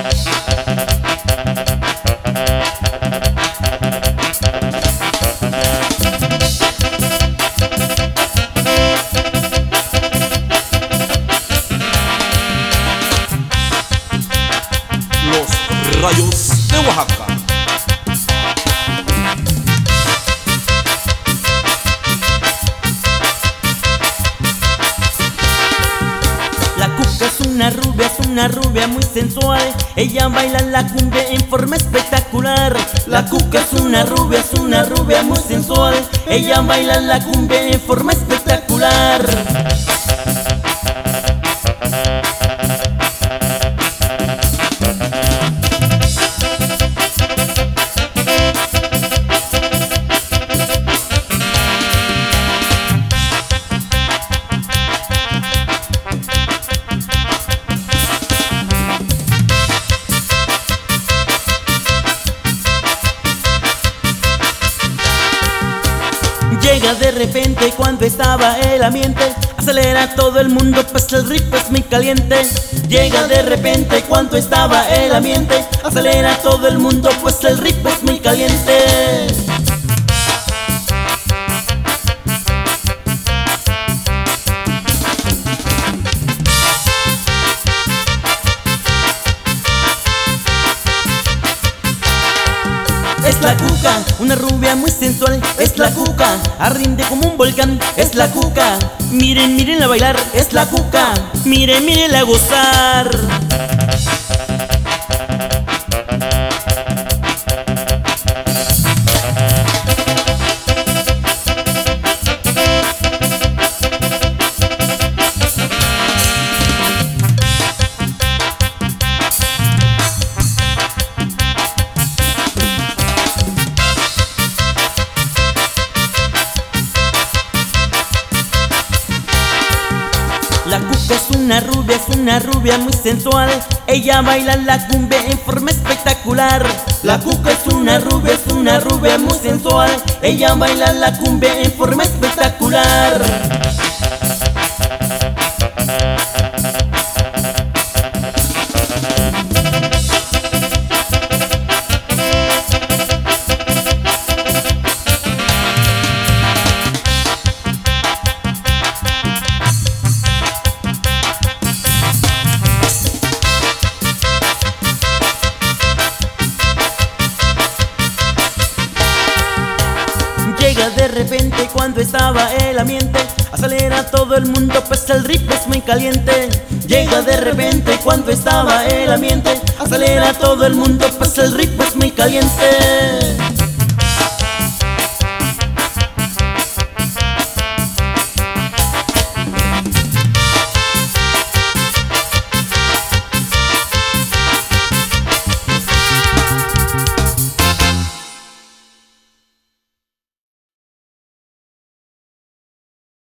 Los Rayos de Oaxaca. La cuca es una rubia muy sensual. Ella baila la cumbia en forma espectacular. La cuca es una rubia muy sensual. Ella baila la cumbia en forma espectacular. Llega de repente cuando estaba el ambiente, acelera todo el mundo pues el ritmo es muy caliente. Llega de repente cuando estaba el ambiente, acelera todo el mundo pues el ritmo es muy caliente. Es la cuca, una rubia muy sensual. Es la cuca, arrinde como un volcán. Es la cuca, miren, mírenla bailar. Es la cuca, miren, mírenla gozar. La cuca es una rubia muy sensual. Ella baila la cumbia en forma espectacular. La cuca es una rubia muy sensual. Ella baila la cumbia en forma espectacular. Llega de repente cuando estaba el ambiente, acelera todo el mundo pues el ritmo es muy caliente. Llega de repente cuando estaba el ambiente, acelera todo el mundo pues el ritmo es muy caliente.